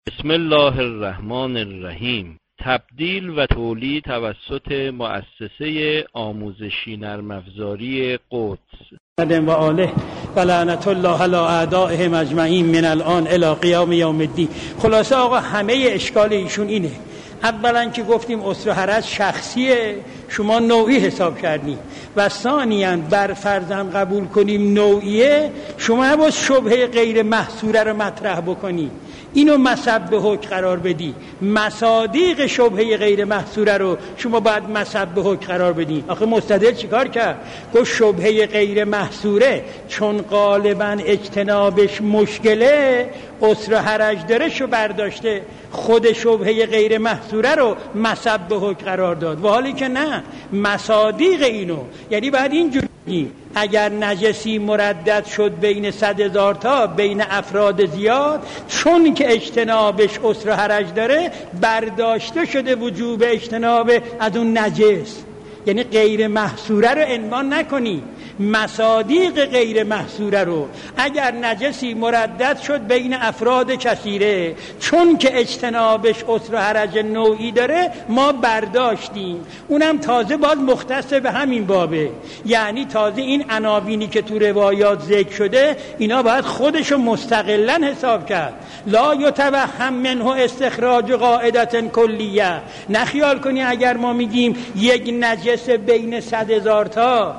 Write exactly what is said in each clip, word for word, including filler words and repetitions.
بسم الله الرحمن الرحیم. تبدیل و تولید توسط مؤسسه آموزشی نرم افزاری قدس و آله و لعنت الله علی اعدائهم اجمعین من الان الی قیام یوم الدین. خلاصه آقا همه اشکال ایشون اینه، اولا که گفتیم اسر و حرج شخصیه، شما نوعی حساب کردیم، و ثانیاً بر فرضاً قبول کنیم نوعیه، شما نباید شبهه غیر محصوره رو مطرح بکنی، اینو مصب به حکم قرار بدی. مصادیق شبهه غیر محصوره رو شما باید مصب به حکم قرار بدی. آخه مستدل چیکار کرد؟ گفت شبهه غیر محصوره چون غالباً اجتنابش مشکله، اسر و حرج داره شو برداشته، خود شبهه غیر محصوره رو مصب به حکم قرار داد، و حالی که نه، مصادیق اینو یعنی بعد اینجوری اگر نجسی مردد شد بین صد هزار تا بین افراد زیاد، چون که اجتنابش اسر و حرج داره برداشته شده وجوب اجتناب از اون نجس، یعنی غیر محصوره رو عنوان نکنی، مصادیق غیر محصوره رو. اگر نجسی مردد شد بین افراد کثیره چون که اجتنابش اسر و حرج نوعی داره ما برداشتیم، اونم تازه باز مختص به همین بابه، یعنی تازه این عناوینی که تو روایات ذکر شده اینا باید خودشو مستقلاً حساب کرد. لا یتوهم منه استخراج قاعدة کلیه. نخیال کنی اگر ما میگیم یک نجس بین صد هزار تا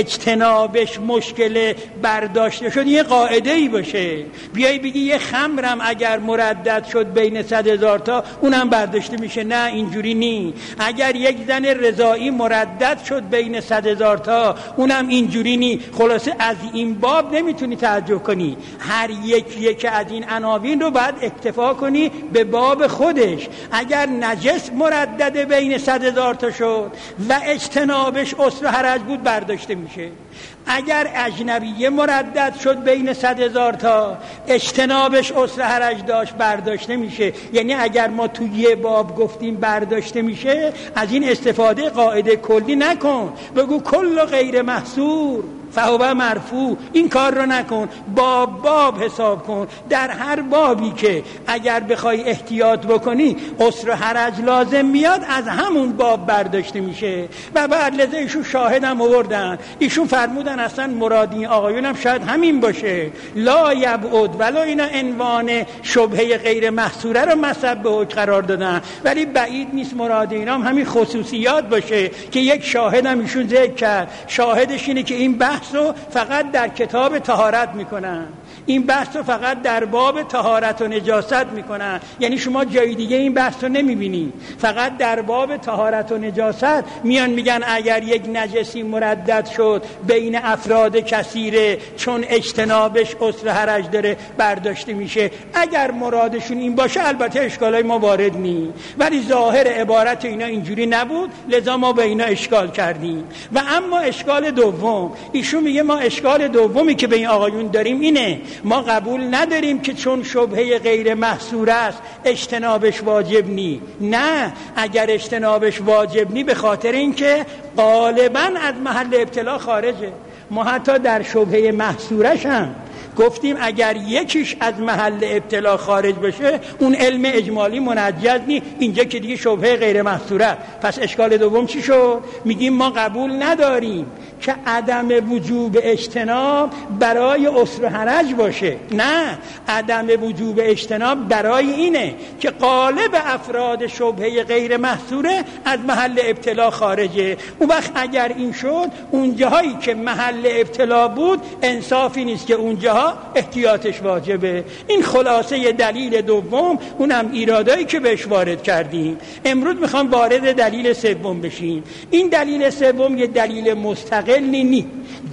اجتنابش مشکل برداشته شد یه قاعده ای باشه، بیای بگی یه خمرم اگر مردد شد بین صد هزار تا اونم برداشته میشه. نه، اینجوری نی. اگر یک زن رضایی مردد شد بین صد هزار تا اونم اینجوری نی. خلاصه از این باب نمیتونی تعجب کنی، هر یک یک از این عناوین رو باید اکتفا کنی به باب خودش. اگر نجس مردد بین صد هزار تا شد و اجتنابش اسر و حرج بود برداشته میشه. اگر اجنبیه مردد شد بین صد هزار تا اجتنابش اسر حرج داشت برداشته میشه. یعنی اگر ما توی یه باب گفتیم برداشته میشه، از این استفاده قاعده کلی نکن، بگو کل غیر محصور فهو مرفوع، این کار رو نکن، باب باب حساب کن. در هر بابی که اگر بخوای احتیاط بکنی اسر و حرج لازم میاد از همون باب برداشته میشه. و بعد لذا ایشون شاهد هم آوردن، ایشون فرمودن اصلا مرادی آقایون هم شاید همین باشه، لا یبعد، ولی اینا عنوان شبهه غیر محصوره رو مصب به حکم قرار دادن، ولی بعید نیست مراد اینا هم همین خصوصیات باشه که یک شاهد هم ایشون ذکر کرد. شاهدش اینه که این بحث رو فقط در کتاب طهارت میکنن، این بحث رو فقط در باب طهارت و نجاست میکنن، یعنی شما جای دیگه این بحث رو نمیبینی، فقط در باب طهارت و نجاست میان میگن اگر یک نجسی مردد شد بین افراد کثیره چون اجتنابش اسر حرج داره برداشته میشه. اگر مرادشون این باشه البته اشکالای ما وارد نی، ولی ظاهر عبارت اینا اینجوری نبود، لذا ما به اینا اشکال کردیم. و اما اشکال دوم، ایشون میگه ما اشکال دومی که به این آقایون داریم اینه، ما قبول نداریم که چون شبهه غیر محصوره است اجتنابش واجب نی. نه، اگر اجتنابش واجب نی به خاطر اینکه غالباً از محل ابتلا خارجه. ما حتی در شبهه محصورش هم گفتیم اگر یکیش از محل ابتلا خارج بشه اون علم اجمالی منجز نی، اینجا که دیگه شبهه غیر محصوره. پس اشکال دوم چی شد؟ میگیم ما قبول نداریم که عدم وجوب اجتناب برای اسر و حرج باشه. نه، عدم وجوب اجتناب برای اینه که غالب افراد شبهه غیر محصوره از محل ابتلا خارجه. اون وقت اگر این شد اونجاهایی که محل ابتلا بود انصافی نیست که اونجاها احتیاطش واجبه. این خلاصه دلیل دوم، اونم ایرادایی که بهش وارد کردیم. امروز میخوام وارد دلیل سوم بشیم. این دلیل سوم یه دلیل مستقل نی،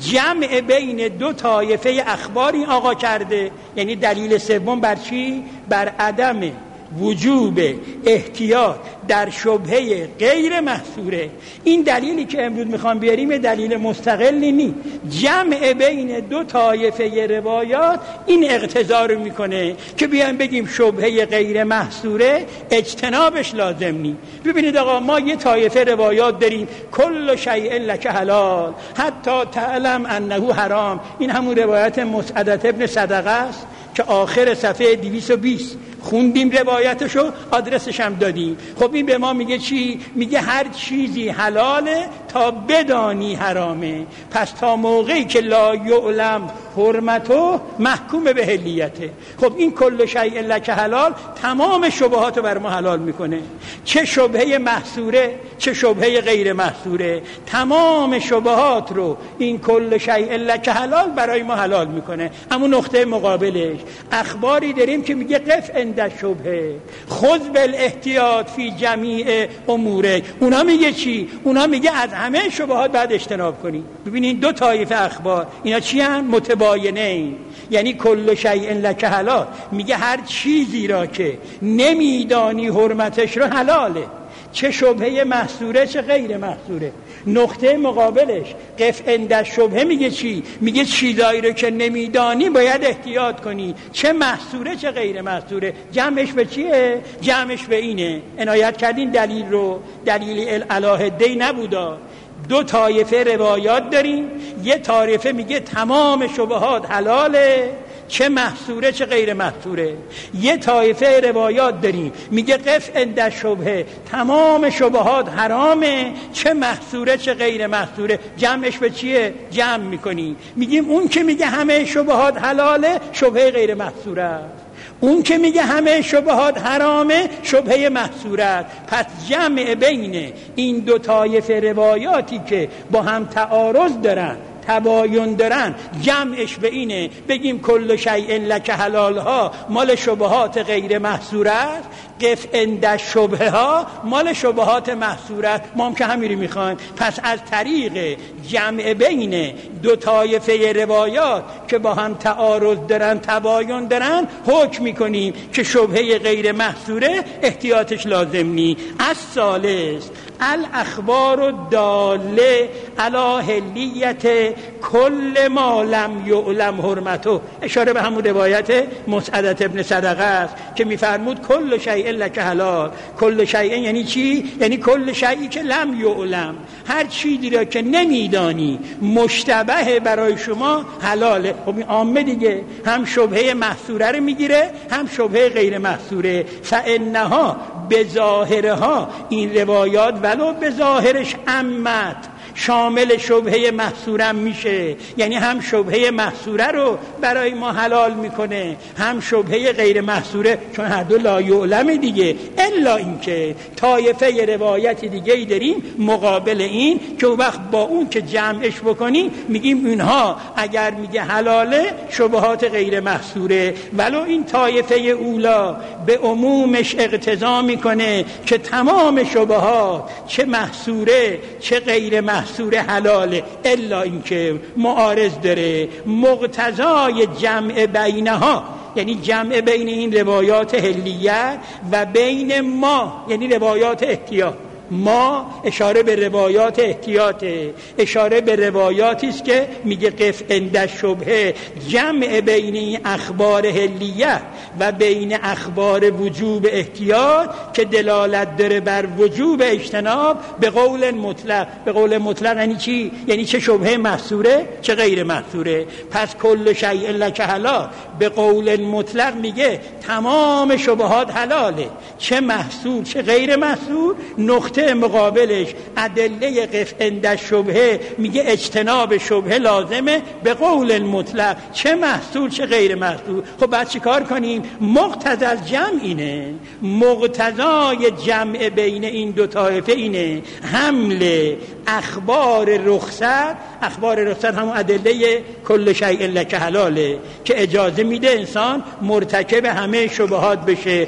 جمع بین دو طایفه اخباری آقا کرده. یعنی دلیل سوم بر چی؟ بر عدم وجوب احتیاط در شبهه غیر محصوره. این دلیلی که امروز میخوام بیاریم دلیل مستقلی نی، جمع بین دو طایفه روایات این اقتضا رو میکنه که بیایم بگیم شبهه غیر محصوره اجتنابش لازم نی. ببینید آقا، ما یه طایفه روایات داریم کل شیء لک حلال حتی تعلم انه حرام. این همون روایت مسعدة ابن صدقه است که آخر صفحه دویست و بیست خوندیم روایتشو، آدرسش هم دادیم. خب این به ما میگه چی؟ میگه هر چیزی حلاله تا بدانی حرامه. پس تا موقعی که لا یعلم حرمتو محکوم به حلیته. خب این کل شیء لک حلال تمام شبهاتو بر ما حلال میکنه، چه شبهه محصوره چه شبهه غیر محصوره، تمام شبهات رو این کل شیء لک حلال برای ما حلال میکنه. اما نقطه مقابلش اخباری داریم که میگه قف عند شبهه خذ بالاحتیاط فی جمیع اموره. اونا میگه چی؟ اونا میگه از همه شبهات بعد اجتناب کنی. ببینید دو طایفه اخبار، اینا چی هن؟ متباینه این. یعنی کل شیء لک حلال میگه هر چیزی را که نمیدانی حرمتش رو حلاله، چه شبهه محصوره چه غیر محصوره. نقطه مقابلش قف عند شبهه میگه چی؟ میگه چیزایی رو که نمیدانی باید احتیاط کنی، چه محصوره چه غیر محصوره. جمعش به چیه؟ جمعش به اینه. عنایت کردین دلیل رو، دلیل الالهدی نبودا. دو طایفه روایات داریم، یه طایفه میگه تمام شبهات حلاله، چه محصوره چه غیر محصوره. یه طایفه روایات داریم میگه قف عند شبهه تمام شبهات حرامه، چه محصوره چه غیر محصوره. جمعش به چیه؟ جمع میکنیم میگیم اون که میگه همه شبهات حلاله شبهه غیر محصوره است، اون که میگه همه شبهات حرامه شبهه محصوره است. پس جمع بین این دو طایفه روایاتی که با هم تعارض دارن تباین دارن، جمعش به اینه بگیم کل شیء لک حلال ها مال شبهات غیر محصوره است، قف عند شبهه ها مال شبهات محصوره است. ما هم که همین رو میخوایم. پس از طریق جمع بین دو طایفه روایات که با هم تعارض دارن تباین دارن حکم میکنیم که شبهه غیر محصوره احتیاطش لازم نی. از ثالث الاخبار الداله علی حلیت کل ما لم یعلم حرمته. اشاره به همون روایت مسعدة ابن صدقه است که میفرمود کل شیء لک حلال. کل شیء یعنی چی؟ یعنی کل شیئی که لم یعلم، هر چیزی را که نمیدانی مشتبه برای شما حلاله. خب این عامه دیگه، هم شبهه محصوره رو میگیره هم شبهه غیر محصوره. فانها بظاهرها، این روایات ولو به ظاهرش عمت شامل شبهه محصورم میشه، یعنی هم شبهه محصوره رو برای ما حلال میکنه هم شبهه غیر محصوره، چون هر دو لا یعلم دیگه. الا اینکه طایفه روایت دیگه ای داریم مقابل این که وقت با اون که جمعش بکنیم میگیم اینها اگر میگه حلاله شبهات غیر محصوره، ولو این طایفه اولا به عمومش اقتضا میکنه که تمام شبهات چه محصوره چه غیر محصوره سوره حلاله. الا اینکه معارض داره مقتضای جمع بینها، یعنی جمع بین این روایات حلیت و بین ما، یعنی روایات احتیاط. ما اشاره به روایات احتیاطه، اشاره به روایاتی است که میگه قف عند شبهه، جمع بین این اخبار حلیه و بین اخبار وجوب احتیاط که دلالت داره بر وجوب اجتناب به قول مطلق. به قول مطلق یعنی چی؟ یعنی چه شبهه محصوره چه غیر محصوره. پس کل شیء لک حلال به قول مطلق میگه تمام شبهات حلاله، چه محصور چه غیر محصور. نقطه مقابلش ادله قف عند شبهه میگه اجتناب شبهه لازمه به قول مطلق، چه محصول چه غیر محصول. خب بعد چی کار کنیم؟ مقتضی الجمع اینه، مقتضای جمع بین این دو طایفه اینه حمل اخبار رخصت. اخبار رخصت همون ادله کل شیء لک حلاله که اجازه میده انسان مرتکب همه شبهات بشه.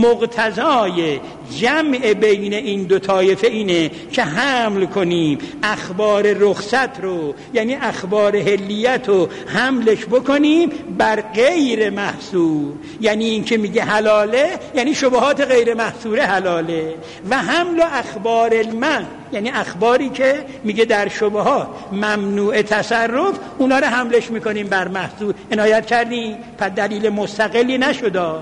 مقتضای جمع بین این دو طایفه اینه که حمل کنیم اخبار رخصت رو، یعنی اخبار حلیت رو حملش بکنیم بر غیر محصور. یعنی این که میگه حلاله یعنی شبهات غیر محصوره حلاله. و حمل اخبار المنع، یعنی اخباری که میگه در شبهات ممنوع تصرف، اونا رو حملش میکنیم بر محصور. عنایت کردیم؟ پس دلیل مستقلی نشده.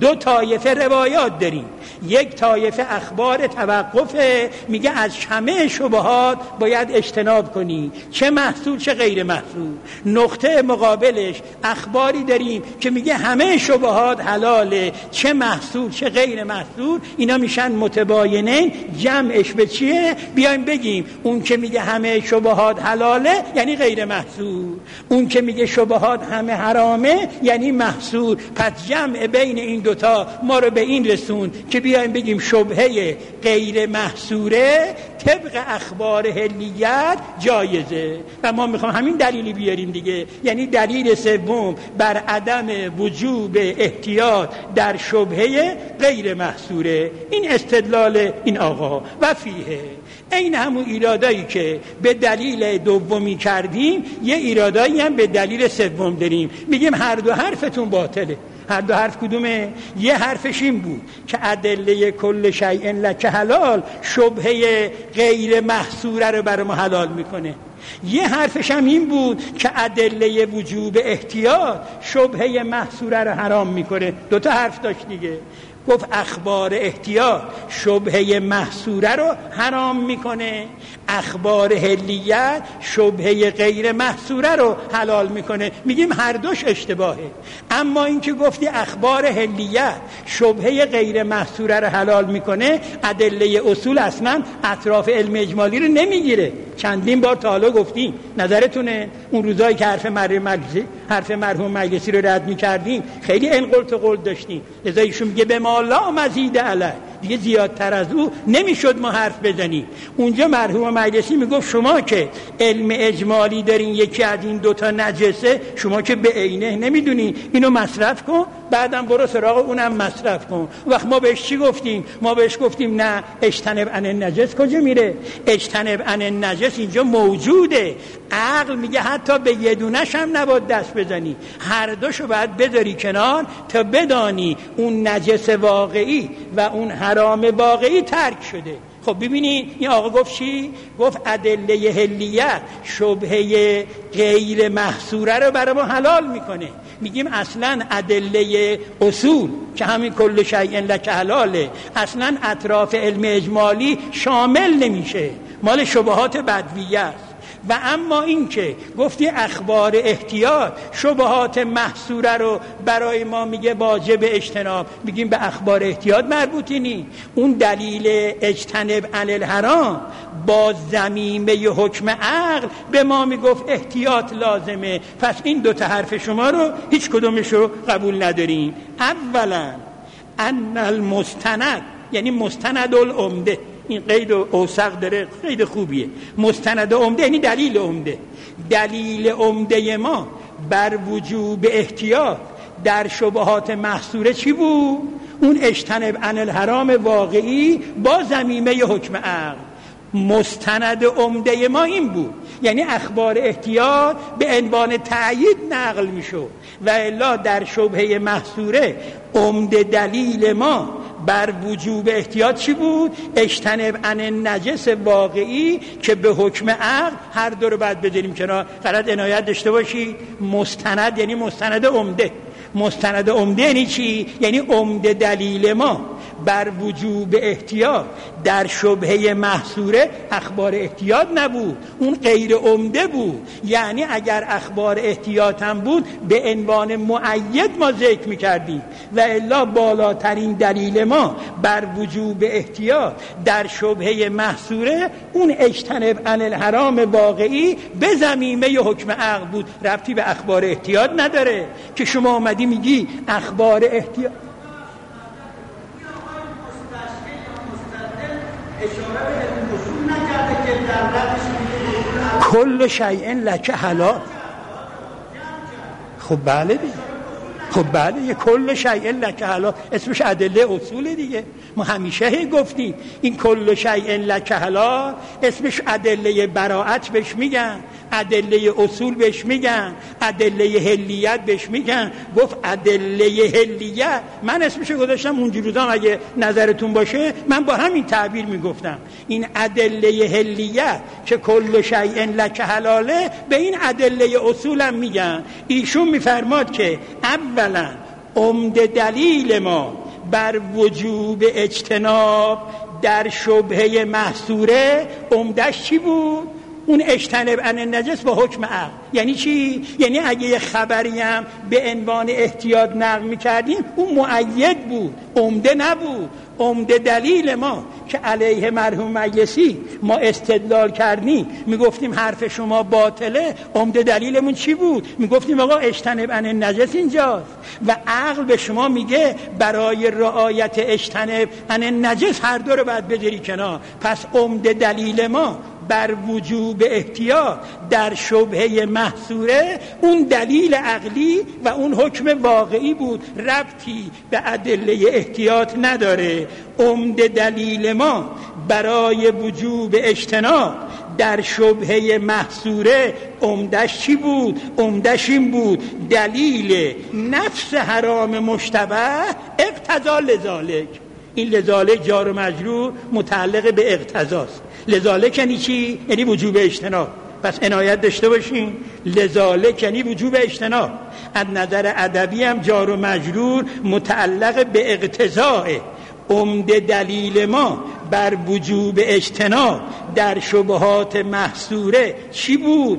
دو طایفه روایات داریم. یک طایفه اخبار توقفه، میگه از همه شبهات باید اجتناب کنی، چه محصول چه غیر محصول. نقطه مقابلش اخباری داریم که میگه همه شبهات حلاله، چه محصول چه غیر محصول. اینا میشن متباینین. جمعش به چیه؟ بیایم بگیم اون که میگه همه شبهات حلاله یعنی غیر محصول، اون که میگه شبهات همه حرامه یعنی محصول. پس جمع بین این دوتا ما رو به این رسون که بیایم بگیم شبهه غیر محصوره طبق اخبار حلیت جایزه. و ما میخوام همین دلیلی بیاریم دیگه، یعنی دلیل سوم بر عدم وجوب احتیاط در شبهه غیر محصوره. این استدلال این آقا. و فیه این همون ایرادایی که به دلیل دومی کردیم، یه ایرادایی هم به دلیل سوم داریم. میگیم هر دو حرفتون باطله. هر دو حرف کدومه؟ یه حرفش این بود که ادله کل شیء لک حلال شبهه غیر محصوره رو برای ما حلال میکنه. یه حرفش هم این بود که ادله وجوب احتیاط شبهه محصوره رو حرام میکنه. دو تا حرف داشت دیگه. گفت اخبار احتیاط شبهه محصوره رو حرام میکنه، اخبار حلیت شبهه غیر محصوره رو حلال میکنه. میگیم هر دوش اشتباهه. اما این که گفتی اخبار حلیت شبهه غیر محصوره رو حلال میکنه، ادله اصول اصلا اطراف علم اجمالی رو نمیگیره. چندین بار تا حالا گفتیم. نظرتونه اون روزایی که حرف مرحوم مجلسی حرف مرحوم مجلسی رو رد میکردیم خیلی انقل تو قول داشتیم. لذا ایشون میگه به ما لا مزید علیه، دیگه زیادتر از او نمیشد ما حرف بزنیم. اونجا مرحوم مجلسی میگفت شما که علم اجمالی دارین یکی از این دوتا نجسه، شما که به عینه نمیدونی، اینو مصرف کن بعدم برو سراغ اونم مصرف کن. وقت ما بهش چی گفتیم؟ ما بهش گفتیم نه اجتنب عن النجس کجا میره؟ اجتنب عن النجس اینجا موجوده. عقل میگه حتی به یه دونش هم نباید دست بزنی، هر دوشو باید بذاری کنار تا بدانی اون نجس واقعی و اون حرام واقعی ترک شده. خب ببینی این آقا گفت چی؟ گفت ادله حلیت شبهه غیر محصوره رو برای ما حلال میکنه. میگیم اصلا ادله اصول که همین کل شیء لک حلاله اصلا اطراف علم اجمالی شامل نمیشه، مال شبهات بدویه است. و اما این که گفتی اخبار احتیاط شبهات محصوره رو برای ما میگه واجب اجتناب، میگیم به اخبار احتیاط مربوطی نی. اون دلیل اجتنب عن الحرام با ضمیمه حکم عقل به ما میگفت احتیاط لازمه. پس این دو تا حرف شما رو هیچ کدومش رو قبول نداریم. اولا ان المستند یعنی مستند العمده، این قید اوثق داره، قید خوبیه. مستند عمده یعنی دلیل عمده. دلیل عمده ما بر وجوب احتیاط در شبهات محصوره چی بود؟ اون اجتنب عن الحرام واقعی با ضمیمه حکم عقل. مستند عمده ما این بود، یعنی اخبار احتیاط به عنوان تأیید نقل میشد و الا در شبهه محصوره عمده دلیل ما بر وجوب احتیاط چی بود؟ اجتنب عن النجس واقعی که به حکم عقل هر دو رو باید بذاریم کنار. فقط عنایت داشته باشی مستند یعنی مستند عمده. مستند عمده یعنی چی؟ یعنی عمده دلیل ما بر وجوب احتیاط در شبهه محصوره اخبار احتیاط نبود، اون غیر عمده بود. یعنی اگر اخبار احتیاط هم بود به عنوان مؤید ما ذکر می‌کردیم و الا بالاترین دلیل ما بر وجوب احتیاط در شبهه محصوره اون اجتنب عن الحرام واقعی به ضمیمه حکم عقل بود. ربطی به اخبار احتیاط نداره که شما اومدی میگی اخبار احتیاط. کل شیء لک حلال. خب بله دیگه، خب بله یه کل شیء لک حلال اسمش ادله اصول دیگه. ما همیشه هی گفتیم این کل شیء لک حلال اسمش ادله براءت بهش میگن، ادله اصول بهش میگن، ادله حلیت بهش میگن. گفت ادله حلیت، من اسمشو گذاشتم اونجوری روزام اگه نظرتون باشه من با همین تعبیر میگفتم. این ادله حلیت که کل شیء لک حلاله به این ادله اصولم میگن. ایشون میفرماد که اولا عمده دلیل ما بر وجوب اجتناب در شبهه محصوره عمدش چی بود؟ اون اجتنب عن النجس با حکم عقل. یعنی چی؟ یعنی اگه یه خبری هم به عنوان احتیاط نقل می‌کردیم اون مؤید بود، عمده نبود. عمده دلیل ما که علیه مرحوم مجلسی ما استدلال کردیم میگفتیم حرف شما باطله، عمده دلیلمون چی بود؟ میگفتیم آقا اجتنب عن النجس اینجاست و عقل به شما میگه برای رعایت اجتنب عن النجس هر دو رو باید بذاری کنار. پس عمده دلیل ما بر وجوب احتیاط در شبهه محصوره اون دلیل عقلی و اون حکم واقعی بود، ربطی به ادله احتیاط نداره. عمده دلیل ما برای وجوب اجتناب در شبهه محصوره عمدش چی بود؟ عمدش این بود دلیل نفس حرام مشتبه اقتضا لذالک. این لذالک جار و مجرور متعلق به اقتضاست. لذالک یعنی چی؟ یعنی وجوب اجتناب. پس عنایت داشته باشین، لذالک یعنی وجوب اجتناب. از نظر ادبی هم جار و مجرور متعلق به اقتضاء. عمده دلیل ما بر وجوب اجتناب در شبهات محصوره چی بود؟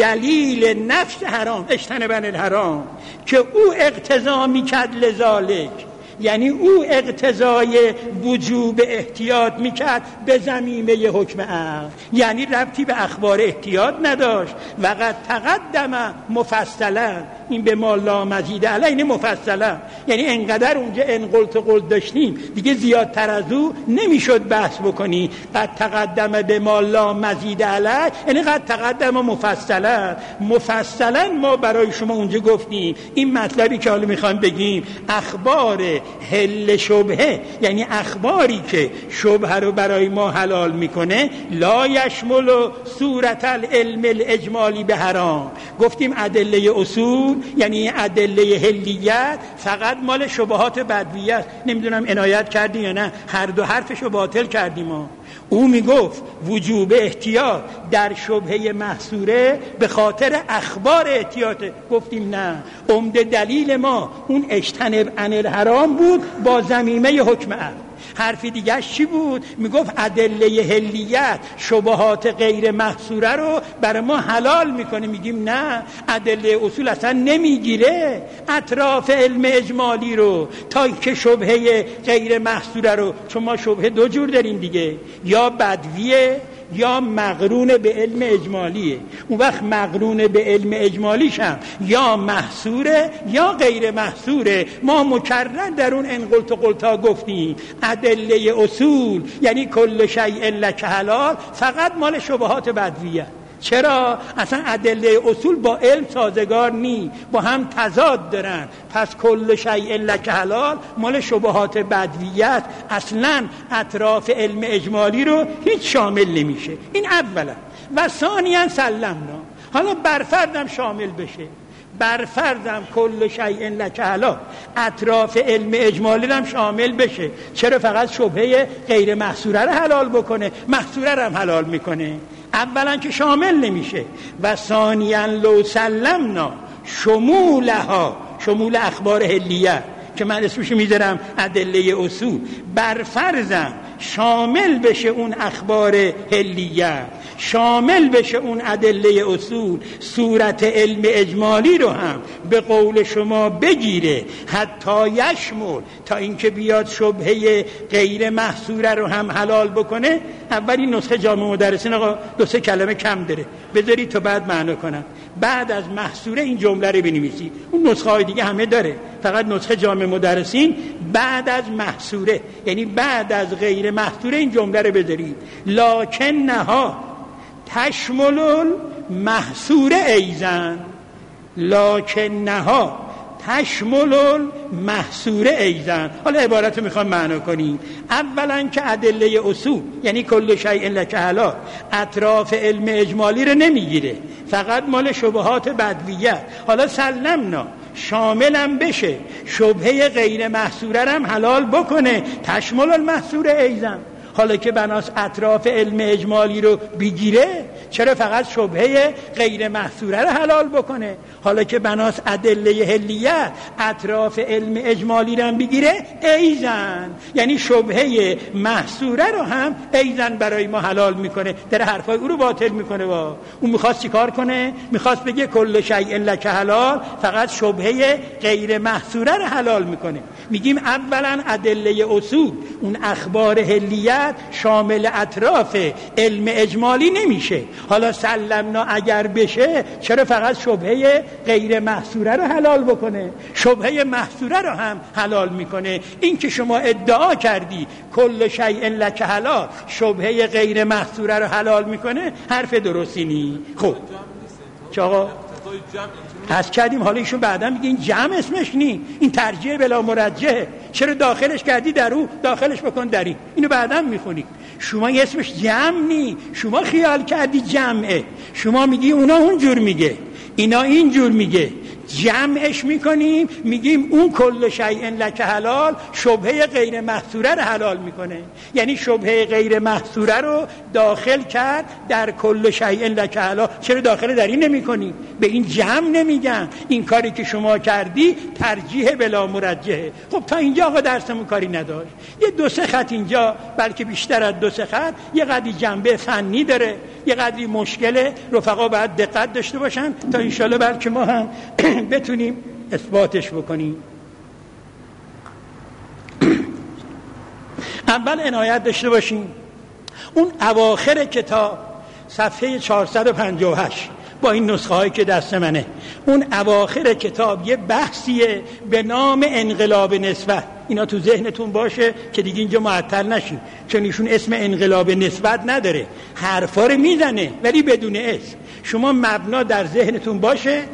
دلیل نفس حرام، اجتنب عن الحرام، که او اقتضا میکرد لذالک، یعنی او اقتضای وجوب احتیاط میکرد به ضمیمه حکم عقل، یعنی ربطی به اخبار احتیاط نداشت. وقد تقدم مفصلا، این به ما لا مزید علیه، این مفصلا یعنی انقدر اونجا انقلت قلت داشتیم دیگه زیادتر از او نمیشد بحث بکنی. قد تقدم به ما لا مزید علیه یعنی قد تقدم مفصلا. مفصلا ما برای شما اونجا گفتیم این مطلبی که حالا میخوایم بگیم اخبار حل شبهه، یعنی اخباری که شبهه رو برای ما حلال میکنه، لا یشمل صورت العلم الاجمالی به حرام. گفتیم ادله اصول یعنی ادله حلیت فقط مال شبهات بدویه است. نمیدونم عنایت کردی یا نه، هر دو حرفشو باطل کردیم ما. او میگفت وجوب احتیاط در شبهه محصوره به خاطر اخبار احتیاطه. گفتیم نه، عمده دلیل ما اون اجتنب عن الحرام بود با ضمیمه حکم عقل. حرفی دیگه چی بود؟ میگفت ادله حلیت شبهات غیر محصوره رو برای ما حلال میکنه. میگیم نه، ادله اصول اصلا نمیگیره اطراف علم اجمالی رو تا که شبهه غیر محصوره رو، چون ما شبهه دو جور داریم دیگه، یا بدویه یا مقرون به علم اجمالیه. اون وقت مقرون به علم اجمالیش هم یا محصوره یا غیر محصوره. ما مکرر در اون انقلت و قلتا گفتیم ادله اصول یعنی کل شیء لک حلال فقط مال شبهات بدویه. چرا؟ اصلا ادله اصول با علم سازگار نی، با هم تضاد دارن. پس کل شیء لک حلال مال شبهات بدویت، اصلا اطراف علم اجمالی رو هیچ شامل نمیشه. این اولا. و ثانیا سلمنا، حالا برفردم شامل بشه، برفردم کل شیء لک حلال اطراف علم اجمالی هم شامل بشه. چرا فقط شبهه غیر محصوره رو حلال بکنه، محصوره رو هم حلال میکنه؟ اولا که شامل نمیشه. و ثانیا لو سلمنا شمولها، شمول اخبار حلیه که من اسمش میذارم ادله اصول، برفرضم شامل بشه اون اخبار حلیه، شامل بشه اون ادله اصول، صورت علم اجمالی رو هم به قول شما بگیره حتی یشمل، تا اینکه بیاد شبهه غیر محصوره رو هم حلال بکنه. اولین نسخه جامع مدرسین آقا دو سه کلمه کم داره، بذارید تا بعد معنا کنم. بعد از محصوره این جمله رو بنویسید. اون نسخه های دیگه همه داره، فقط نسخه جامع مدرسین بعد از محصوره یعنی بعد از غیر محصوره این جمله رو بذارید. لکن نها تشمل محصوره ایزن، لکن نها تشمل محصوره ایزن. حالا عبارت رو میخوام معنا کنیم. اولا که ادله اصول یعنی کل شیء لک حلال اطراف علم اجمالی رو نمیگیره، فقط مال شبهات بدویه. حالا سلمنا شاملم بشه شبهه غیر محصوره هم حلال بکنه، تشمل المحصوره ایزن. حالا که بناس اطراف علم اجمالی رو بگیره چرا فقط شبهه غیر محصوره رو حلال بکنه؟ حالا که بناس ادله حلیت اطراف علم اجمالی رو هم بگیره ایزن، یعنی شبهه محصوره رو هم ایزن برای ما حلال میکنه، در حرفای او رو باطل میکنه. با اون میخواست چیکار کنه؟ میخواست بگه کل شیء لک حلال، فقط شبهه غیر محصوره رو حلال میکنه. میگیم اولا ادله اصول اون اخبار حلیت شامل اطراف علم اجمالی نمیشه. حالا سلمنا اگر بشه چرا فقط شبهه غیر محصوره رو حلال بکنه؟ شبهه محصوره رو هم حلال میکنه. این که شما ادعا کردی کل شیء لک حلال شبهه غیر محصوره رو حلال میکنه حرف درستی نی. خب چه آقا پس کردیم، حالا ایشون بعدا میگه این جمع اسمش نی، این ترجیح بلا مرجحه، چرا داخلش کردی در او داخلش بکن در این، اینو بعدا میخونی. شما اسمش جمع نی، شما خیال کردی جمعه، شما میگی اونا اونجور میگه اینا اینجور میگه، جمعش میکنیم میگیم اون کل شیء لک حلال شبهه غیر محصوره رو حلال میکنه، یعنی شبهه غیر محصوره رو داخل کرد در کل شیء لک حلال. چرا داخل در این نمیکنی؟ به این جمع نمیگن. این کاری که شما کردی ترجیح بلا مرجحه. خب تا اینجا آقا درسمون کاری نداشت. یه دو سه خط اینجا، بلکه بیشتر از دو سه خط، یه قدری جنبه فنی داره، یه قدری مشکله، رفقا باید دقت داشته باشن تا انشالله بلکه ما هم بتونیم اثباتش بکنیم. اول عنایت داشته باشیم اون اواخر کتاب صفحه چهارصد و پنجاه و هشت با این نسخه هایی که دست منه، اون اواخر کتاب یه بحثیه به نام انقلاب نسبت. اینا تو ذهنتون باشه که دیگه اینجا معطل نشین، چون ایشون اسم انقلاب نسبت نداره، حرفا رو میزنه ولی بدون اسم. شما مبنا در ذهنتون باشه،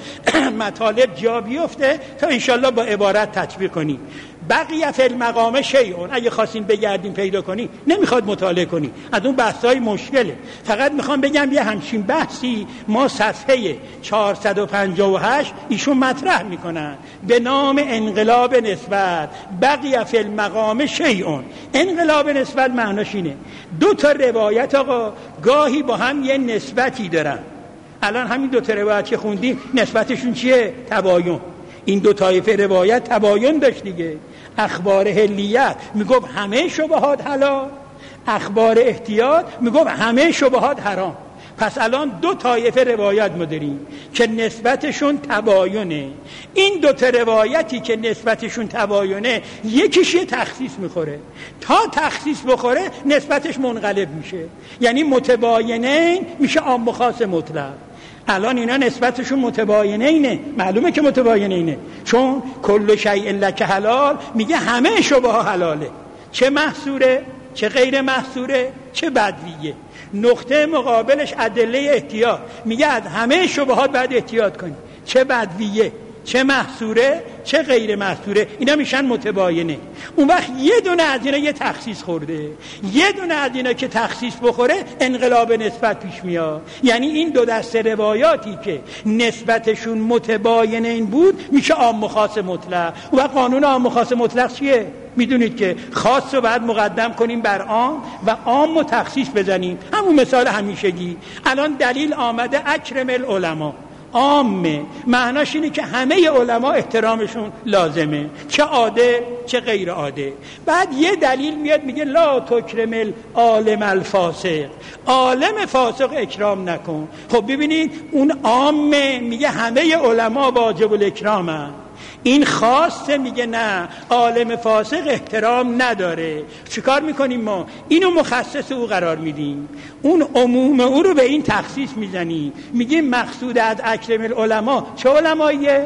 مطالب جا بیفته تا انشالله با عبارت تطبیق کنی. بقیه فی المقام شیئون، اگه خواستین بگردین پیدا کنی، نمیخواد مطالعه کنی، از اون بحثای مشکله. فقط میخوام بگم یه همچین بحثی ما صفحه چهارصد و پنجاه و هشت ایشون مطرح میکنن به نام انقلاب نسبت. بقیه فی المقام شیئون، انقلاب نسبت معناش اینه دو تا روایت آقا گاهی با هم یه نسبتی دارن. الان همین دو تا روایت که خوندی نسبتشون چیه؟ تباین. این دو طایفه روایت تباین داشت دیگه. اخبار حلیت میگفت همه شبهات حلال، اخبار احتیاط میگفت همه شبهات حرام. پس الان دو طایفه روایت ما داریم که نسبتشون تباینه. این دو تا روایتی که نسبتشون تباینه یکیش یه تخصیص میخوره، تا تخصیص بخوره نسبتش منقلب میشه، یعنی متباینین میشه عام و خاص مطلق. الان اینا نسبتشون متباینه اینه، معلومه که متباینه اینه، چون کل شیء لک حلال میگه همه شبه ها حلاله، چه محصوره چه غیر محصوره چه بدویه. نقطه مقابلش ادله احتیاط میگه از همه شبهات باید احتیاط کنی، چه بدویه چه محصوره چه غیر محصوره، اینا میشن متباینه. اون وقت یه دونه از اینا یه تخصیص خورده، یه دونه از اینا که تخصیص بخوره انقلاب نسبت پیش میاد. یعنی این دو دسته روایاتی که نسبتشون متباینه این بود میشه عام و خاص مطلق. و قانون عام و خاص مطلق چیه؟ میدونید که خاص رو باید مقدم کنیم بر عام و عام رو تخصیص بزنیم، همون مثال همیشگی. الان دلیل آمده اکرم العلماء، عامه، معناش اینه که همه علما احترامشون لازمه، چه عادل چه غیر عادل. بعد یه دلیل میاد میگه لا تکرم العالم الفاسق، عالم فاسق اکرام نکن. خب ببینید اون عامه میگه همه علما واجب الاکرامن، این خاصه میگه نه عالم فاسق احترام نداره. چیکار میکنیم ما؟ اینو مخصص او قرار میدیم، اون عموم او رو به این تخصیص میزنیم، میگیم مقصود از اکرم العلماء چه علماییه؟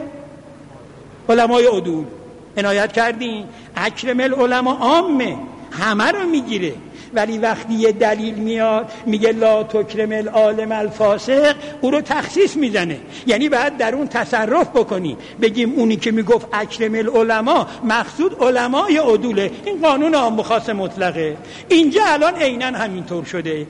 علمای عدول. عنایت کردین اکرم العلماء عامه، همه رو میگیره، ولی وقتی یه دلیل میاد میگه لا تکرم العالم الفاسق، او رو تخصیص میزنه. یعنی باید در اون تصرف بکنی، بگیم اونی که میگفت اکرم العلماء مقصود علمای عدوله. این قانون عام و خاص مطلقه. اینجا الان عیناً همینطور شده.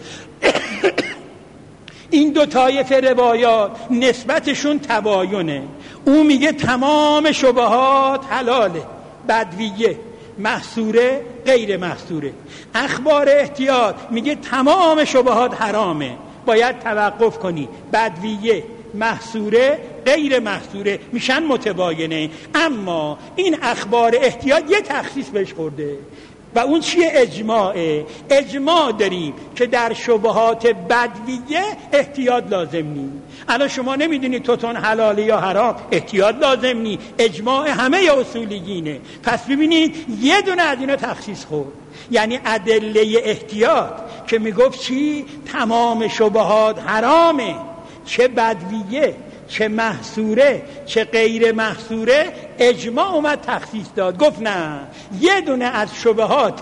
این دو طایفه روایات نسبتشون تباینه. او میگه تمام شبهات حلاله، بدویه، محصوره غیر محصوره. اخبار احتیاط میگه تمام شبهات حرامه، باید توقف کنی. بدویه، محصوره غیر محصوره میشن متباینه. اما این اخبار احتیاط یه تخصیص بهش خورده و اون چیه؟ اجماعه. اجماع داریم که در شبهات بدویه احتیاط لازم نیست. الان شما نمیدونید توتون حلاله یا حرام، احتیاط لازم نیست. اجماع همه اصولیینه. پس ببینید یه دونه از اینا تخصیص خورد، یعنی ادله احتیاط که میگفت چی؟ تمام شبهات حرامه، چه بدویه چه محصوره چه غیر محصوره، اجماع اومد تخصیص داد. گفت نه، یه دونه از شبهات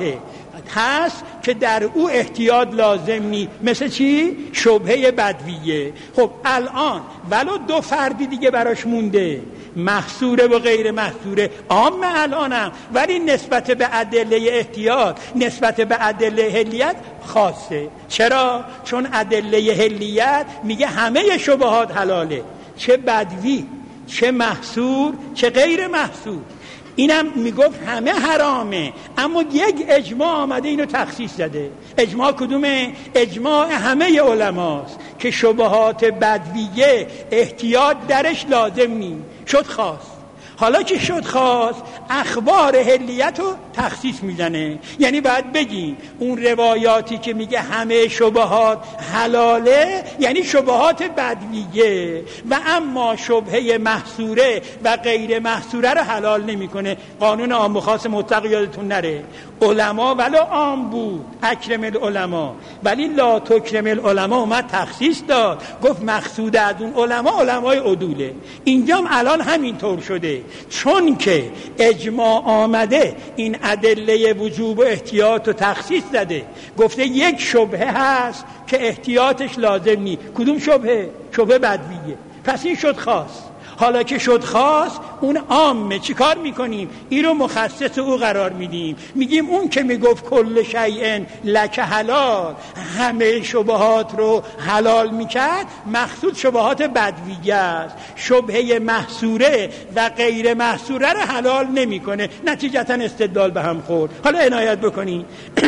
هست که در او احتیاط لازم نی. مثل چی؟ شبهه بدویه. خب الان ولو دو فردی دیگه براش مونده، محصوره و غیر محصوره، عام الانم، ولی نسبت به ادله احتیاط، نسبت به ادله حلیت خاصه. چرا؟ چون ادله حلیت میگه همه شبهات حلاله، چه بدوی چه محصور چه غیر محصور. اینم میگفت همه حرامه، اما یک اجماع آمده اینو تخصیص زده. اجماع کدومه؟ اجماع همه علماست که شبهات بدویه احتیاط درش لازم نیست، شد خاص. حالا که شد خاص، اخبار حلیت رو تخصیص میزنه. یعنی باید بگیم اون روایاتی که میگه همه شبهات حلاله یعنی شبهات بدویه، و اما شبهه محصوره و غیر محصوره رو حلال نمیکنه. قانون عام و خاص مطلق یادتون نره، علما ولو عام بود اکرم العلما، ولی لا تکرم العلما اومد تخصیص داد، گفت مقصود از اون علما علمای عدوله. اینجام الان همینطور شده، چون که اجماع آمده این ادله وجوب و احتیاط رو تخصیص داده. گفته یک شبهه هست که احتیاطش لازم نیست. کدوم شبهه؟ شبهه بدویه. پس این شد خاص. حالا که شد خاص، اون عامه چی کار میکنیم؟ این رو مخصص او قرار میدیم. میگیم اون که میگفت کل شیء لک حلال، همه شبهات رو حلال میکرد، مقصود شبهات بدویه است. شبهه محصوره و غیر محصوره رو حلال نمیکنه، نتیجتا استدلال به هم خورد. حالا عنایت بکنین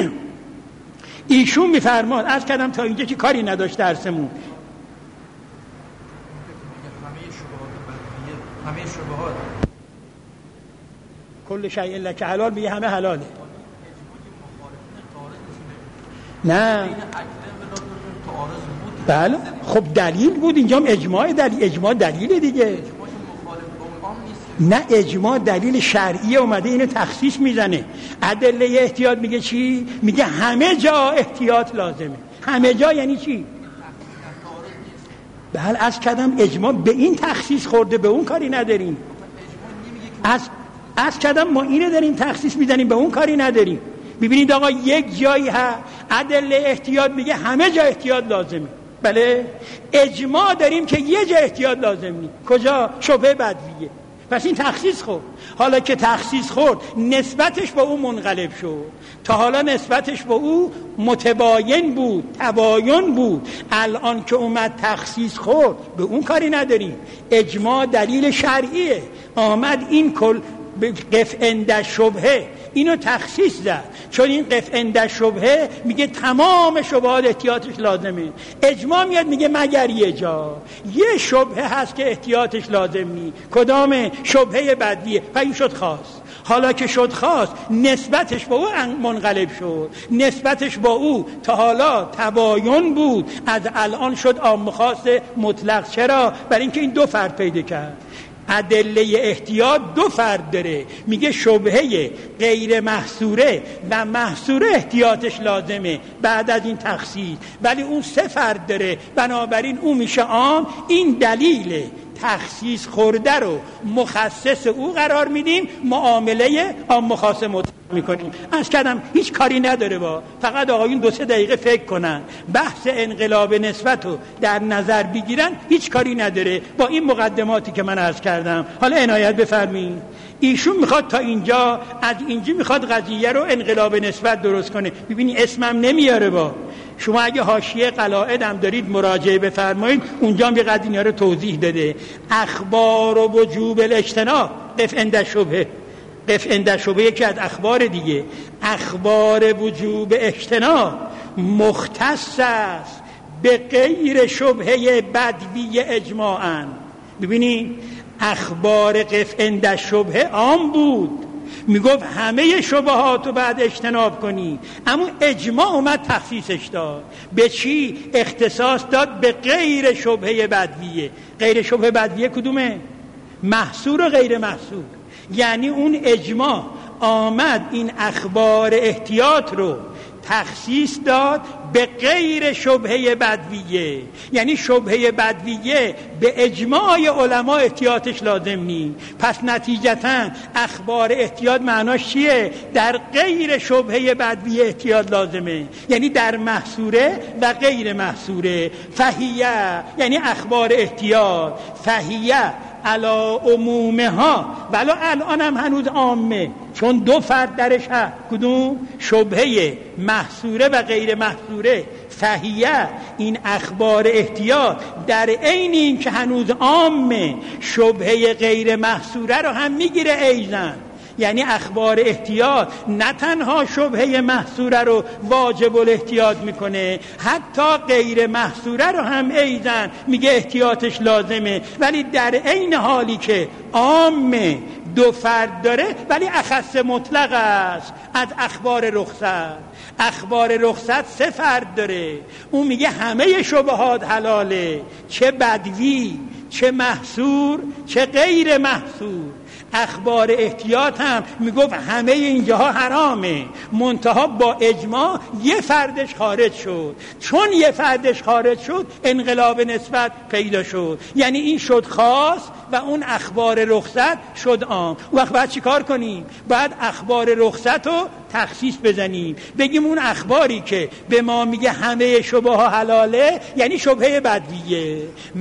ایشون میفرمان، عرض کردم تا اینجا که کاری نداشت درسمون، همه شبهات کل شیء لک حلال میگه همه حلاله. نه بله، خب دلیل بود اینجا، اجماع دلیل، اجماع دلیل دیگه. نه اجماع دلیل شرعی اومده اینو تخصیص میزنه. ادله احتیاط میگه چی؟ میگه همه جا احتیاط لازمه. همه جا یعنی چی؟ بله از کدام اجماع به این تخصیص خورده، به اون کاری نداریم. از از کدام ما اینو داریم تخصیص میزنیم، به اون کاری نداریم. ببینید آقا یک جایی ها ادله احتیاط میگه همه جا احتیاط لازمه، بله اجماع داریم که یه جا احتیاط لازم نیست. کجا؟ شبهه بدویه. پس این تخصیص خورد. حالا که تخصیص خورد نسبتش با او منقلب شد. تا حالا نسبتش با او متباین بود، تباین بود. الان که اومد تخصیص خورد به اون کاری نداریم. اجماع دلیل شرعیه، آمد این کل قف عند شبهه اینو تخصیص زد، چون این قف عند شبهه میگه تمام شبهات احتیاطش لازمه. اجماع میاد میگه مگر یه جا یه شبهه هست که احتیاطش لازم نی. کدام؟ شبهه بدیه. و این شد خاص. حالا که شد خاص نسبتش با او منقلب شد. نسبتش با او تا حالا تباین بود، از الان شد عام خاص مطلق. چرا؟ برای اینکه این دو فرد پیدا کرد. ادله احتیاط دو فرد داره، میگه شبهه غیر محصوره و محصوره احتیاطش لازمه بعد از این تخصیص، ولی اون سه فرد داره، بنابراین اون میشه عام. این دلیل تخصیص خورده رو مخصص او قرار میدیم، معامله عام خاص مطلق میکنیم. از کردم هیچ کاری نداره، با فقط آقایون دو سه دقیقه فکر کنن، بحث انقلاب نسبت رو در نظر بگیرن، هیچ کاری نداره با این مقدماتی که من عرض کردم. حالا عنایت بفرمایید. ایشون میخواد تا اینجا، از اینجا میخواد قضیه رو انقلاب نسبت درست کنه. ببینی اسمم نمیاره. با شما اگه حاشیه قلاعد هم دارید مراجعه بفرمایید، اونجا هم یه قضیه رو توضیح داده. اخبار و وجوب الاجتناب قف عند شبهه. قف عند شبهه یکی از اخبار دیگه. اخبار وجوب اجتناب مختص است به غیر شبهه بدوی اجماعاً. ببینید اخبار قف عند شبهه عام بود، میگفت همه شبهات رو بعد اجتناب کنی، اما اجماع اومد تخصیصش داد. به چی اختصاص داد؟ به غیر شبهه بدویه. غیر شبهه بدویه کدومه؟ محصور و غیر محصور. یعنی اون اجماع آمد این اخبار احتیاط رو تخصیص داد به غیر شبهه بدویه. یعنی شبهه بدویه به اجماع علما احتیاطش لازم نیست. پس نتیجتاً اخبار احتیاط معناش چیه؟ در غیر شبهه بدویه احتیاط لازمه، یعنی در محصوره و غیر محصوره. فهیه یعنی اخبار احتیاط، فهیه علا عمومها، ولی الان هم هنوز عامه، چون دو فرد درش هست. کدوم؟ شبهه محصوره و غیر محصوره. فهیه این اخبار احتیاط در عین این که هنوز عامه، شبهه غیر محصوره رو هم میگیره ایزن. یعنی اخبار احتیاط نه تنها شبهه محصوره رو واجب الاحتیاط میکنه، حتی غیر محصوره رو هم ایزن میگه احتیاطش لازمه. ولی در عین حالی که عامه دو فرد داره، ولی اخص مطلق است از اخبار رخصت. اخبار رخصت سه فرد داره، اون میگه همه شبهات حلاله، چه بدوی، چه محصور، چه غیر محصور. اخبار احتیاط هم میگفت همه اینجاها حرامه، منتها با اجماع یه فردش خارج شد. چون یه فردش خارج شد انقلاب نسبت پیدا شد، یعنی این شد خاص و اون اخبار رخصت شد عام. وقت بعد چی کار کنیم؟ بعد اخبار رخصت رو تخصیص بزنیم، بگیم اون اخباری که به ما میگه همه شبهه ها حلاله، یعنی شبهه بدویه،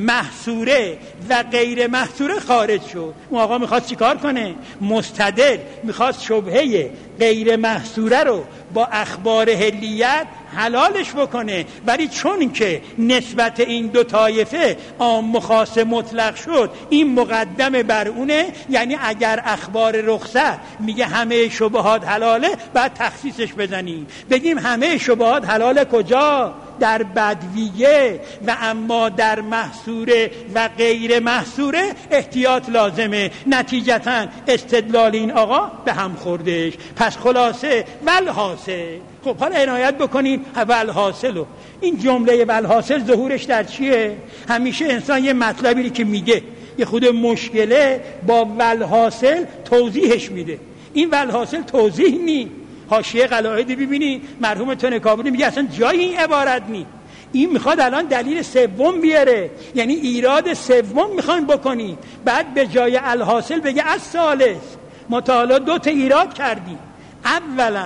محصوره و غیر محصوره خارج شد. اون آقا میخواست چی کار کنه؟ مستدل میخواست شبهه غیر محصوره رو با اخبار حلیت حلالش بکنه، ولی چون که نسبت این دو طایفه عام و خاص مطلق شد، این مقدم بر اونه. یعنی اگر اخبار رخصت میگه همه شبهات حلاله، بعد تخصیصش بزنیم، بگیم همه شبهات حلاله کجا؟ در بدویه، و اما در محصوره و غیر محصوره احتیاط لازمه. نتیجتاً استدلال این آقا به هم خوردش. پس خلاصه والحاصل. خب حالا عنایت بکنین والحاصلو. این جمله والحاصل ظهورش در چیه؟ همیشه انسان یه مطلبی که میگه یه خود مشکله، با والحاصل توضیحش میده. این والحاصل توضیح نی. حاشیه قلائد ببینید مرحوم تنکابلی میگه اصلا جای این عبارت نی. این میخواد الان دلیل سوم بیاره، یعنی ایراد سوم میخوایم بکنی، بعد به جای الحاصل بگه از ثالث. ما تا حالا دو تا ایراد کردیم، اولا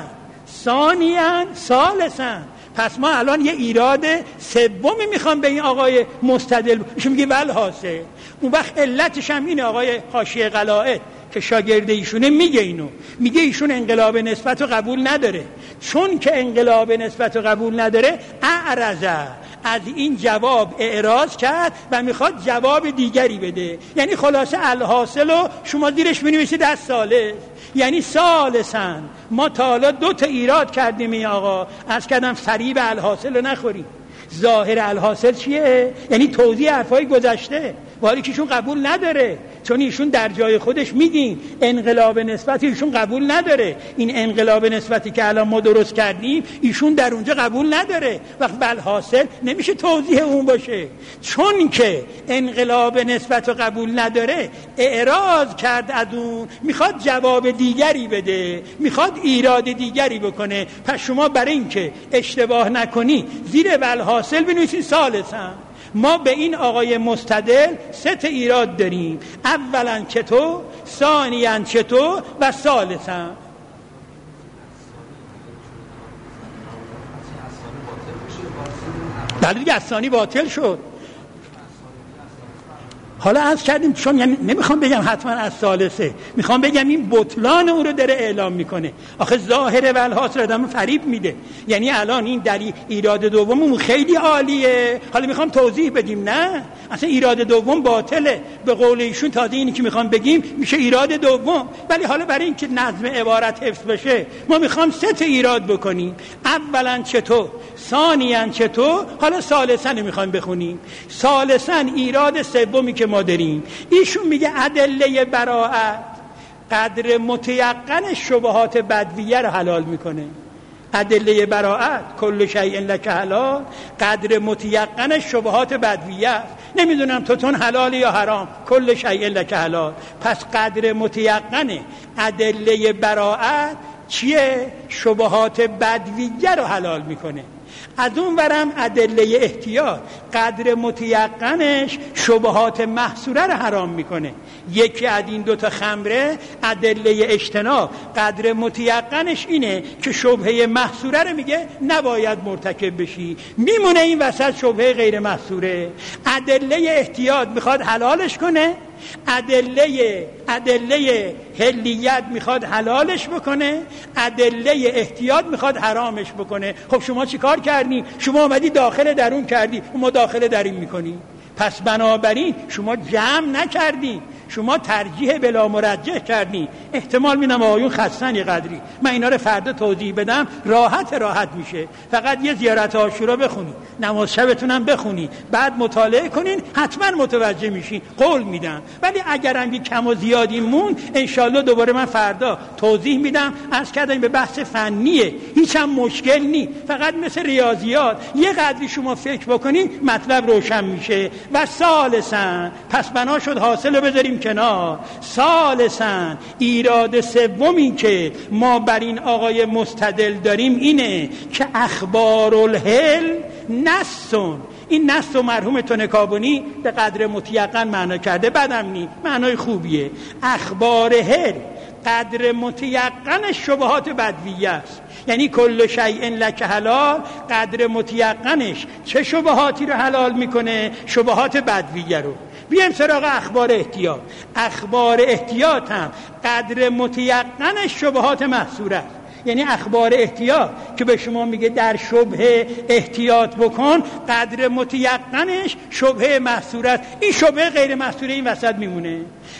ثانیاً ثالثاً. پس ما الان یه ایراد سومی میخوام به این آقای مستدل ایشون میگه والحاصل. اون وقت علتش هم این آقای حاشیه قلائد که شاگرد ایشونه میگه اینو، میگه ایشون انقلاب نسبت رو قبول نداره. چون که انقلاب نسبت رو قبول نداره، اعرضه، از این جواب اعراض کرد و میخواد جواب دیگری بده. یعنی خلاصه الحاصل رو شما زیرش بنویسید از ثالث، یعنی ثالثاً. ما تا حالا دو تا ایراد کردیم این آقا، از کردم فریب الحاصل رو نخوریم. ظاهر الحاصل چیه؟ یعنی توضیح حرفای گذشته، ولی که ایشون قبول نداره، چون ایشون در جای خودش میگین انقلاب نسبتی ایشون قبول نداره. این انقلاب نسبتی که الان ما درست کردیم ایشون در اونجا قبول نداره. وقت بالحاصل نمیشه توضیح اون باشه، چون که انقلاب نسبت رو قبول نداره اعراض کرد از اون، میخواد جواب دیگری بده، میخواد ایراد دیگری بکنه. پس شما برای اینکه اشتباه نکنی زیر بالحاصل بنویسید ثالثاً. ما به این آقای مستدل سه تا ایراد داریم، اولا چطور، ثانیاً چطور و ثالثاً. بله دیگه از ثانی باطل شد. حالا عرض کردیم چون یعنی نمیخوام بگم حتما از ثالثه، میخوام بگم این بطلان او رو داره اعلام میکنه. آخه ظاهره و الحاصل آدم فریب میده. یعنی الان این در ایراد دوممون خیلی عالیه، حالا میخوام توضیح بدیم نه اصلا ایراد دوم باطله. به قول ایشون تازه اینی که میخوام بگیم میشه ایراد دوم. ولی حالا برای اینکه نظم عبارت حفظ بشه ما میخوام سه تا ایراد بکنیم. اولا چطور، ثانیاً چطور، حالا ثالثاً میخوایم بخونیم. ثالثاً ایراد سومی که ما داریم، ایشون میگه ادله براءت قدر متیقن شبهات بدویه رو حلال میکنه. ادله براءت کل شیء لک حلال قدر متیقن شبهات بدویه است. نمیدونم توتون حلال یا حرام، کل شیء لک حلال. پس قدر متیقن ادله براءت چیه؟ شبهات بدویه رو حلال میکنه. از اون ورم ادله احتیاط قدر متیقنش شبهات محصوره رو حرام میکنه. یکی از این دوتا خمره ادله اجتناب قدر متیقنش اینه که شبهه محصوره رو میگه نباید مرتکب بشی، میمونه این وسط شبهه غیر محصوره. ادله احتیاط میخواد حلالش کنه، ادله ادله حلیت میخواد حلالش بکنه، ادله احتیاط میخواد حرامش بکنه. خب شما چی کار کردی؟ شما اومدی داخل درون کردی، ما داخل درین میکنی. پس بنابراین شما جمع نکردی، شما ترجیح بلا مرجح کردی. احتمال میدم آقایون خستن یه قدری، من اینا رو فردا توضیح بدم راحت راحت میشه. فقط یه زیارت عاشورا بخونید، نماز شبتونم بخونید، بعد مطالعه کنین، حتما متوجه میشین، قول میدم. ولی اگرم بی کم و زیادی مون انشالله دوباره من فردا توضیح میدم. عرض کردم به بحث فنیه، هیچ هم مشکل نی، فقط مثل ریاضیات یه قدری شما فکر بکنید مطلب روشن میشه. و ثالثاً پس بنا شد حاصل بذاریم کنار. ثالثاً ایراد سومی که ما بر این آقای مستدل داریم اینه که اخبار الهل نسون. این نس و مرحوم تنکابونی به قدر متیقن معنا کرده، بدم نی، معنای خوبیه. اخبار هل قدر متیقن شبهات بدویه است. یعنی کل شیء لک حلال قدر متیقنش چه شبهاتی رو حلال میکنه؟ شبهات بدویه رو. بیایم سراغ اخبار احتیاط. اخبار احتیاط هم قدر متیقنش شبهات محصوره است. یعنی اخبار احتیاط که به شما میگه در شبهه احتیاط بکن، قدر متیقنش شبهه محصوره است. این شبهه غیر محصوره این وسط میمونه.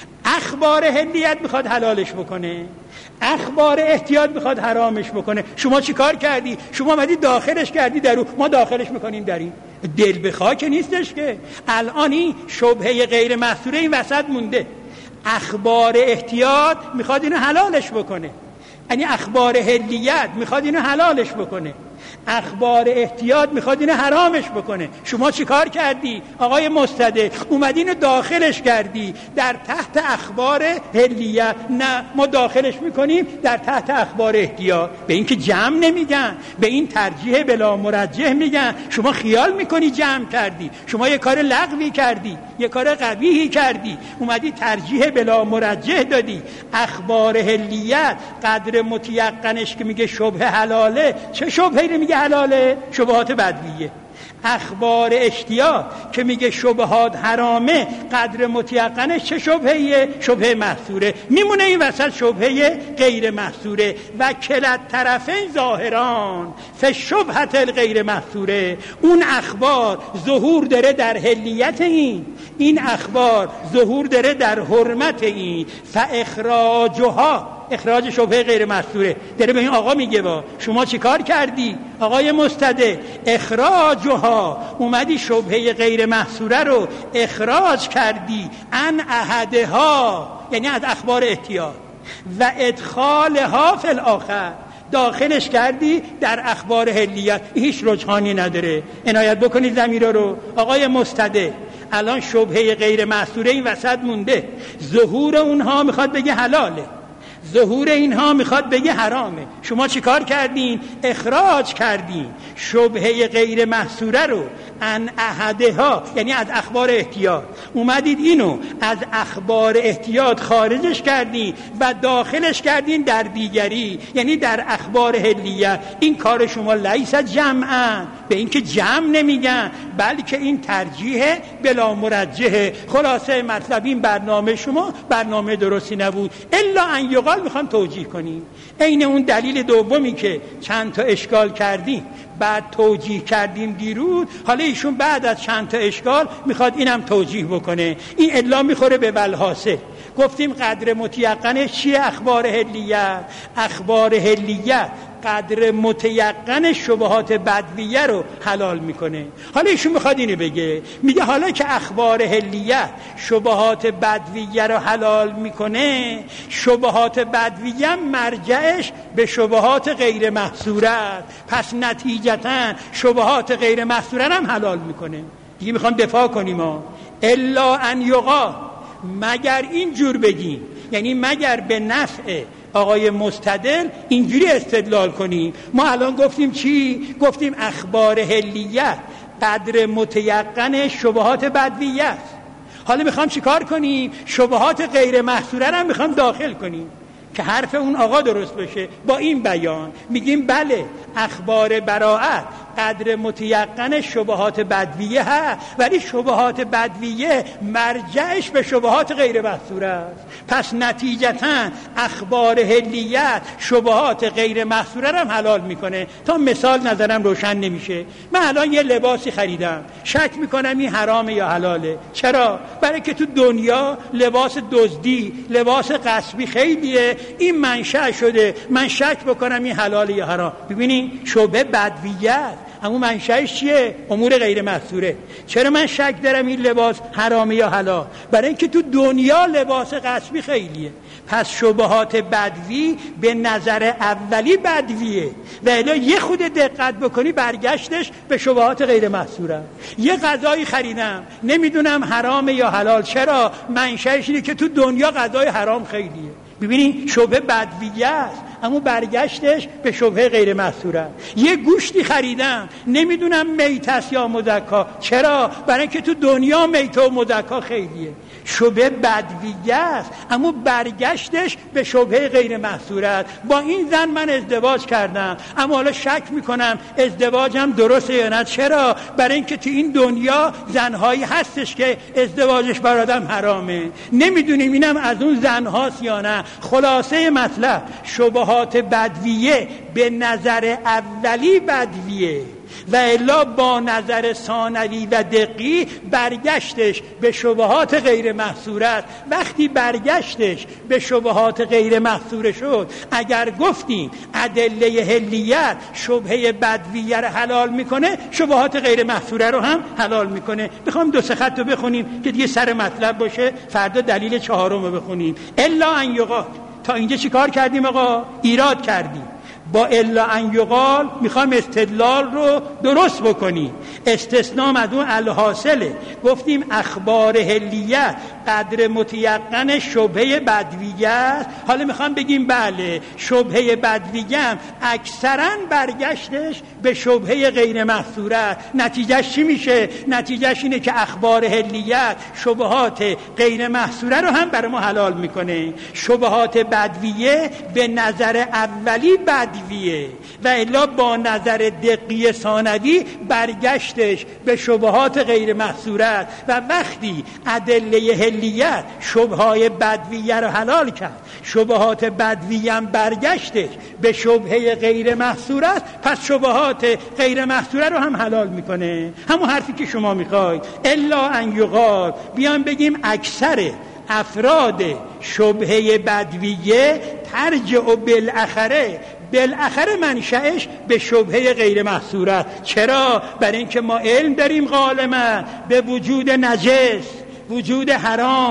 اخبار حلیت میخواد حلالش بکنه، اخبار احتیاط میخواد حرامش بکنه. شما چی کار کردی؟ شما اومدی داخلش کردی درو، ما داخلش میکنیم در این. دل بخواه که نیستش که. الان این شبهه غیر محصوره این وسط مونده. اخبار احتیاط میخواد اینو حلالش بکنه، یعنی اخبار حلیت میخواد اینو حلالش بکنه، اخبار احتیاط میخواد اینو حرامش بکنه. شما چی کار کردی آقای مستدل؟ اومدی اینو داخلش کردی در تحت اخبار حلیت. نه، ما داخلش میکنیم در تحت اخبار احتیاط. به این که جمع نمیگن، به این ترجیح بلا مرجح میگن. شما خیال میکنی جمع کردی، شما یه کار لغوی کردی، یه کار قبیحی کردی، اومدی ترجیح بلا مرجح دادی. اخبار حلیت قدر متیقنش که میگه شبهه حلاله، چه شبهه‌ای رو میگه حلاله؟ شبهات بدویه. اخبار اشتیاق که میگه شبهات حرامه، قدر متیقنش چه شبهه‌ایه؟ شبهه محصوره. میمونه این وسط شبهه غیر محصوره. و کلت طرفین ظاهران فشبهت الغیر محصوره. اون اخبار ظهور داره در حلیت این، این اخبار ظهور داره در حرمت این. فاخراجها، اخراج شبهه غیر محصوره داره به این آقا میگه با شما چی کار کردی آقای مستدل؟ اخراجها، اومدی شبهه غیر محصوره رو اخراج کردی ان احدها، یعنی از اخبار احتیاط، و ادخالها فی الاخر، داخلش کردی در اخبار حلیت. هیچ رجحانی نداره. عنایت بکنید ضمیر رو. آقای مستدل الان شبهه غیر محصوره این وسط مونده، ظهور اونها میخواد بگه حلاله، ظهور اینها میخواد بگه حرامه. شما چی کار کردین؟ اخراج کردین شبهه غیر محصوره رو ان احدها، یعنی از اخبار احتیاط اومدید اینو از اخبار احتیاط خارجش کردین و داخلش کردین در دیگری، یعنی در اخبار حلیه. این کار شما لیس جمعا، به این که جمع نمیگن، بلکه این ترجیح بلا مرجحه. خلاصه مطلب این برنامه شما برنامه درستی نبود. الا ان یقال میخوام توجیه کنیم عین اون دلیل دومی که چند تا اشکال کردیم بعد توجیه کردیم دیروز، حالا ایشون بعد از چند تا اشکال میخواد اینم توجیه بکنه. این الا میخوره به والحاصل. گفتیم قدر متیقنش چیه؟ اخبار حلیه. اخبار حلیه قدر متیقن شبهات بدویه رو حلال میکنه. حالا ایشون میخواد اینو بگه، میگه حالا که اخبار حلیه شبهات بدویه رو حلال میکنه، شبهات بدویه مرجعش به شبهات غیر محصوره، پس نتیجتا شبهات غیر محصوره هم حلال میکنه. دیگه میخوام دفاع کنیم ها. الا ان یقال، مگر این جور بگیم، یعنی مگر به نفع آقای مستدل اینجوری استدلال کنیم. ما الان گفتیم چی؟ گفتیم اخبار حلیه قدر متیقن شبهات بدویه است. حالا میخوام چی کار کنیم؟ شبهات غیر محصوره هم میخوام داخل کنیم که حرف اون آقا درست بشه. با این بیان میگیم بله اخبار براءت قدر متیقن شبهات بدویه ها، ولی شبهات بدویه مرجعش به شبهات غیر محصوره است. پس نتیجتا اخبار حلیت شبهات غیر محصوره هم حلال میکنه. تا مثال نظرم روشن نمیشه. من الان یه لباسی خریدم، شک میکنم این حرامه یا حلاله. چرا؟ برای که تو دنیا لباس دزدی، لباس غصبی خیلیه. این منشأ شده من شک بکنم این حلاله یا حرام. ببینین شبهه بدویه است، اما منشأش چیه؟ امور غیر محصوره. چرا من شک دارم این لباس حرامه یا حلال؟ برای اینکه تو دنیا لباس غصبی خیلیه. پس شبهات بدوی به نظر اولی بدویه، و الا یه خود دقت بکنی برگشتش به شبهات غیر محصوره. یه غذایی خریدم نمیدونم حرامه یا حلال. چرا؟ منشأش اینه که تو دنیا غذای حرام خیلیه. ببینید شبهه بدویه است، اما برگشتش به شبهه غیر محصوره. یه گوشتی خریدم نمیدونم میت است یا مذکا. چرا؟ برای اینکه تو دنیا میت و مذکا خیلیه. شبهه بدویه است، اما برگشتش به شبهه غیر محصوره است. با این زن من ازدواج کردم، اما حالا شک میکنم ازدواجم درسته یا نه. چرا؟ برای اینکه تو این دنیا زنهایی هستش که ازدواجش بر آدم حرامه. نمیدونیم اینم از اون زنهاست یا نه. خلاصه مطلب شبهات بدویه به نظر اولی بدویه، و الا با نظر ثانوی و دقیق برگشتش به شبهات غیر محصوره است. وقتی برگشتش به شبهات غیر محصوره شد، اگر گفتیم ادله حلیت شبهه بدویه رو حلال میکنه، شبهات غیر محصوره رو هم حلال میکنه. میخوام دو سه خط رو بخونیم که دیگه سر مطلب باشه، فردا دلیل چهارم رو بخونیم. الا ان یقال. تا اینجا چی کار کردیم آقا؟ ایراد کردیم. با الا ان یقال میخوام استدلال رو درست بکنیم. استثناء از اون الحاصله. گفتیم اخبار حلیه قدر متیقن شبهه بدویه است. حالا میخوام بگیم بله شبهه بدویه هم اکثرا برگشتش به شبهه غیر محصوره است. نتیجهش چی میشه؟ نتیجهش اینه که اخبار حلیه شبهات غیر محصوره رو هم برای ما حلال میکنه. شبهات بدویه به نظر اولی بدویه، و الا با نظر دقیق ثانوی برگشتش به شبهات غیر محصوره است. و وقتی ادله حلیت شبههای بدویه رو حلال کرد، شبهات بدویه هم برگشتش به شبهه غیر محصوره است، پس شبهات غیر محصوره رو هم حلال میکنه. همون حرفی که شما میخواید. الا ان یقال، بیان بگیم اکثر افراد شبهه بدویه ترجع بالاخره، بالاخره منشأش به شبهه غیر محصوره است. چرا؟ برای اینکه ما علم داریم غالبا به وجود نجس، وجود حرام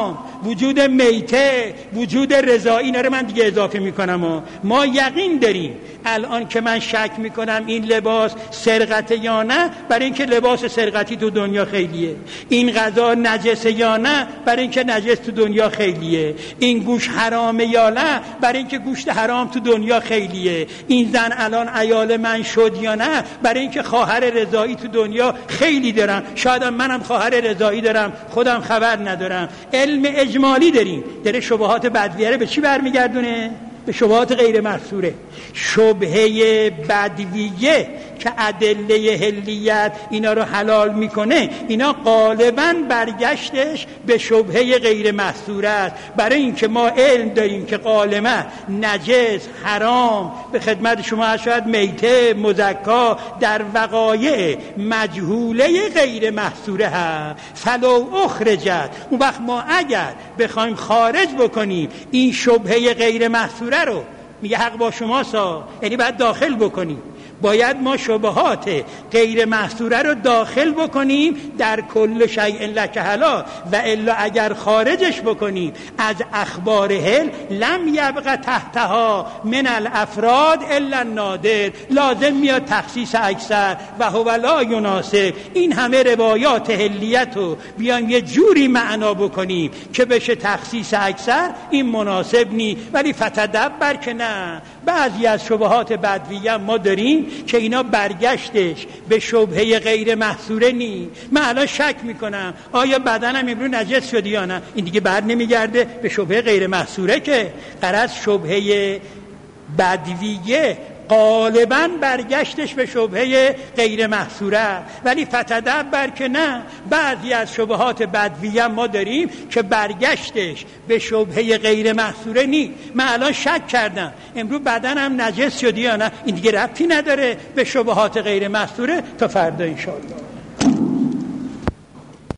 وجود میته، وجود رضایی، اینا رو من دیگه اضافه میکنم و ما یقین داریم الان که من شک میکنم این لباس سرقته یا نه، برای اینکه لباس سرقتی تو دنیا خیلیه. این غذا نجسه یا نه، برای اینکه نجس تو دنیا خیلیه. این گوشت حرامه یا نه، برای اینکه گوشت حرام تو دنیا خیلیه. این زن الان عیال من شد یا نه، برای اینکه خواهر رضایی تو دنیا خیلی دارم. شاید منم خواهر رضایی دارم، خودم خبر ندارم. علم اجمالی داریم. داره شبهات بدویه به چی برمیگردونه؟ به شبهات غیر محصوره. شبهه بدویه که ادله حلیت اینا رو حلال میکنه، اینا غالباً برگشتش به شبهه غیر محصوره است. برای اینکه ما علم داریم که غالباً نجس، حرام، به خدمت شما شاید میته، مزکا در وقایع مجهوله غیر محصوره هست. فلو اخرجت، اون وقت ما اگر بخوایم خارج بکنیم این شبهه غیر محصوره رو، میگه حق با شماسا، یعنی باید داخل بکنیم، باید ما شبهات غیر محصوره رو داخل بکنیم در کل شیء لک حلال، و الا اگر خارجش بکنیم از اخبار هل لم یبق تحتها من الافراد الا النادر، لازم میاد تخصیص اکثر و هو لا یناسب. این همه روایات هلیت رو بیان یه جوری معنا بکنیم که بشه تخصیص اکثر، این مناسب نی. ولی فتدبر که نه، بعضی از شبهات بدویه ما داریم که اینا برگشتش به شبهه غیر محصوره نی. من الان شک میکنم آیا بدنم امروز نجس شد یا نه، این دیگه بر نمیگرده به شبهه غیر محصوره، که غرض شبهه بدویه غالباً برگشتش به شبهه غیر محصوره. ولی فتدبر که نه، بعضی از شبهات بدویه ما داریم که برگشتش به شبهه غیر محصوره نی. من الان شک کردم امروز بدنم نجس شد یا نه، این دیگه ربطی نداره به شبهات غیر محصوره. تا فردا انشاءالله.